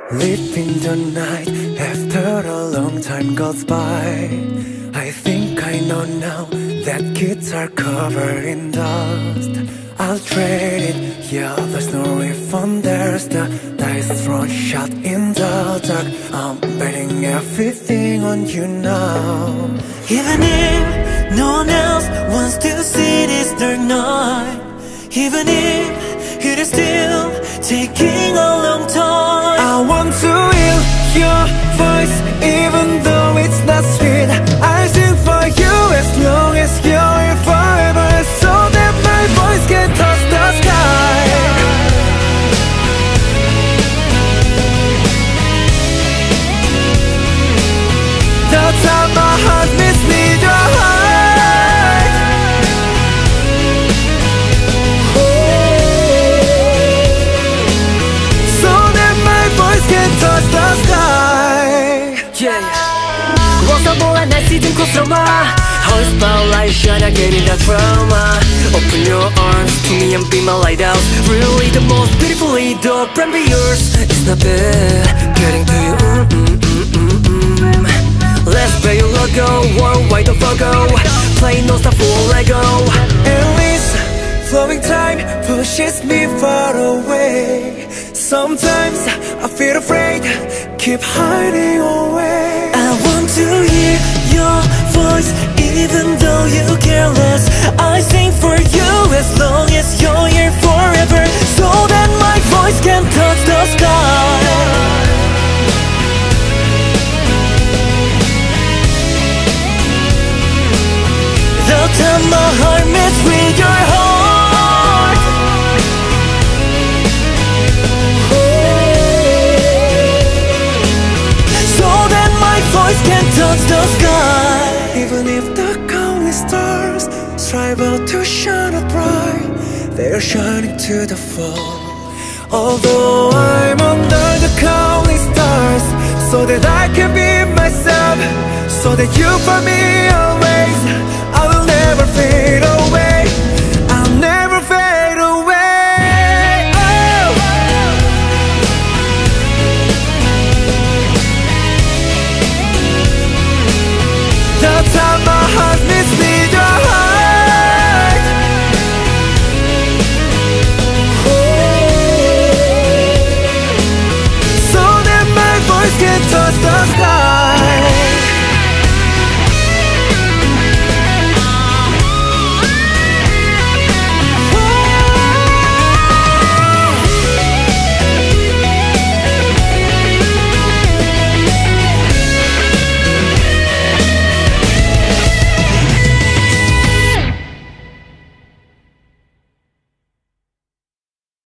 Living the night after a long time goes by. I think I know now that guitar covered in dust. I'll trade it, yeah, there's no refund. There's the dice thrown shot in the dark. I'm betting everything on you now. Even if no one else wants to see this dark night, even if it is still taking a long time, I want to hear your voice even though it's not sweet. I sing for you as long as you're here forever, so that my voice can touch the sky. The time my heart meets me, your heart. So that my voice can touch the sky. Rosa bola 날 시든 코스로마 Whole spotlight shine, I get in that drama. Open your arms to me and be my lighthouse. Really the most beautifully the brand be yours. It's not bad getting to you. Let's play your logo, worldwide the logo. Play non-stop for Lego. Endless flowing time pushes me far away. Sometimes I feel afraid, keep hiding away. I want to hear your voice even though you care less. I sing for you as long as you're here forever, so that my voice can touch the sky. The time my heart meets with your heart, so that my voice can touch the sky. Even if the countless stars strive out to shine out bright, they're shining to the fall. Although I'm under the countless stars, so that I can be myself, so that you find me always. I will never fade away, I'll never fade away. Oh! The time my heart meets me, your heart. So that my voice can touch the sky.